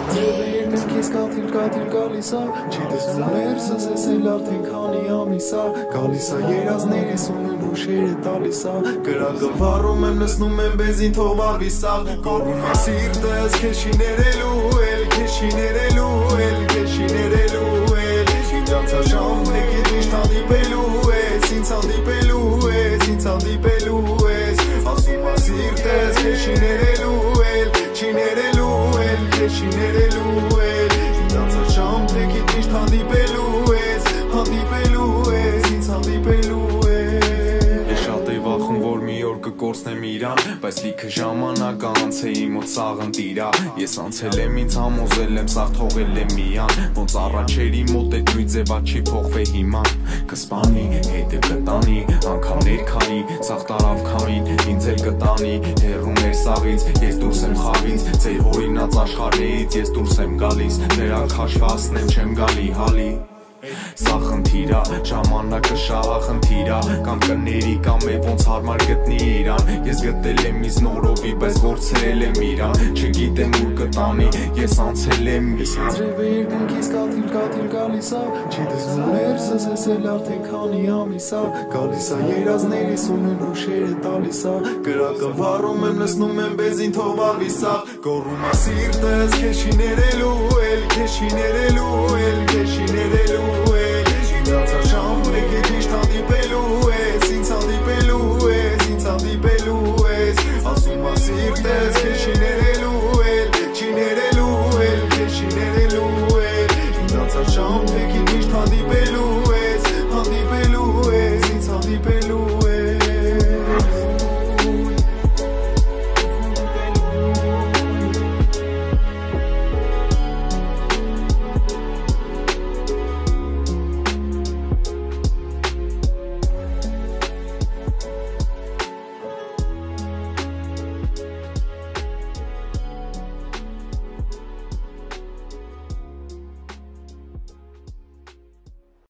Կաթիլ գալիս ա, չի տեսնում ներսս ես էլ արդեն քանի ամիս ա, գալիս ա երազներիս ունեմ հուշերը տալիս ա, կրակը վառում եմ լսնում եմ բենզին թող վառվի սաղ, գոռում ա սիրտս քեզ չի ներելու էլ, քեզ չի ներելու էլ, քեզ չի ներելու էլ, ինձ անցա ժամ եկիր միշտ հանդիպելու ես, ինձ հանդիպելու ես, ինձ հանդիպելու ես, ասում ա սիրտս քեզ չի ներելու էլ, չի ներելու էլ, քեզ չի ներելու էլ, Շամ տեկիտ միշտ հանդիպելու ես, ինձ հանդիպելու ես Ես շատ էի վախում, որ մի օր կկորցնեմ իրան, բայց լիքը ժամանակ անց է իմ մոտ սաղն տիրա Ես անցել եմ ինձ համոզել եմ, սաղ թողել եմ միան Ոնց առաջերի մոտ էտ նույն ձևա չի փոխվե հիման Կսպանի, հետը կտանի, անգամ ներքանի, սաղ տարավ քամին, ինձ էլ կտանի Հեռում էր սաղից, ես դուրս եմ խավից, ձեր հորինած աշխարհից, ես դուրս եմ գալիս Դրանք հաշվացնեմ չեմ գալի հալի Սա խնդիր ա, ժամանակը շահա խնդիր ա Կամ կների կամ է ոնց հարմար գտնի իրան Ես գտել եմ ինձ նորովի, բայց գործել եմ իրան Չգիտեմ ուր կտանի, ես անցել եմ իրան Ձրևը երկնքից կաթիլ գալիս ա Չի տեսնում ներսս ես էլ արդեն քանի ամիս ա Գալիս ա երազներիս ունեմ հուշերը տալիս ա Կրակը վառում եմ լսնում եմ բենզին թող վառվի սաղ Գոռում ա սիրտս քեզ չի ներելու էլ, քեզ չի ներելու